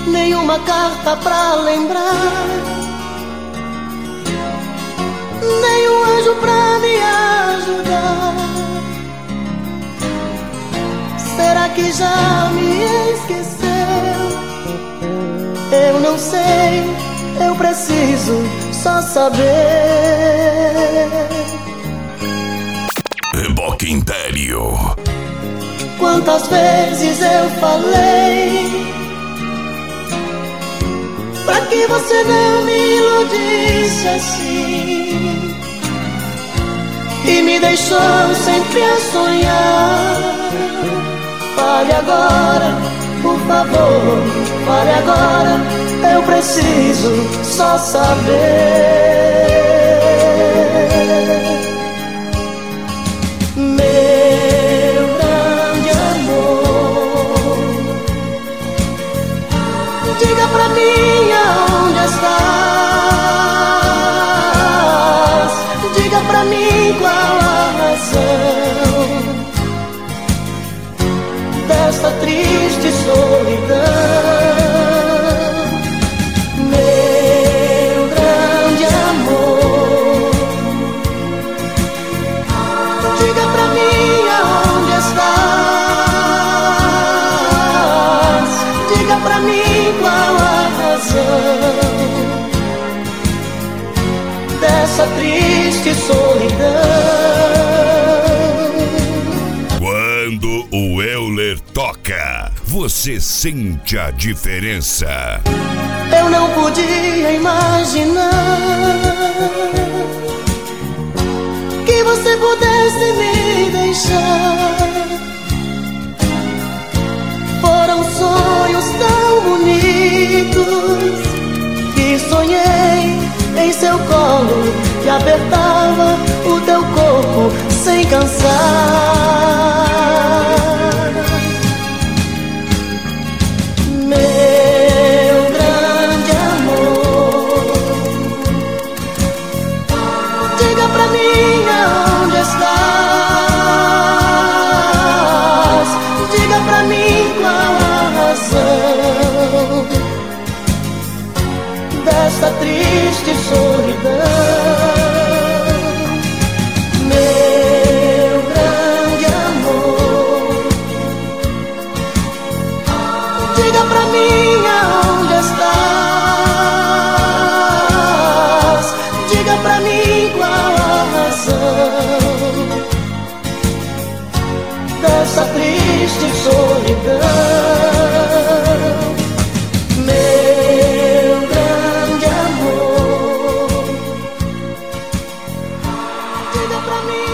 nenhuma carta pra lembrar, nenhum anjo pra me ajudar. Será que já me esqueceu? Eu não sei, eu preciso só saber. Reboque interior. Quantas vezes eu falei pra que você não me iludisse assim, e me deixou sempre a sonhar. Fale agora, por favor, fale agora, eu preciso só saber. Meu grande amor, diga pra mim aonde estás, diga pra mim qual a razão desta triste solidão. Meu grande amor, diga pra mim aonde estás, diga pra mim qual a razão dessa triste solidão. Quando o Euler toca, você sente a diferença. Eu não podia imaginar que você pudesse me deixar. Foram sonhos tão bonitos que sonhei em seu colo, que apertava o teu corpo sem cansar. Meu grande amor, diga pra mim aonde estás, diga pra mim qual a razão desta triste solidão. Meu grande amor, diga pra mim aonde estás, diga pra mim qual a razão dessa triste solidão. Meu grande amor, diga pra mim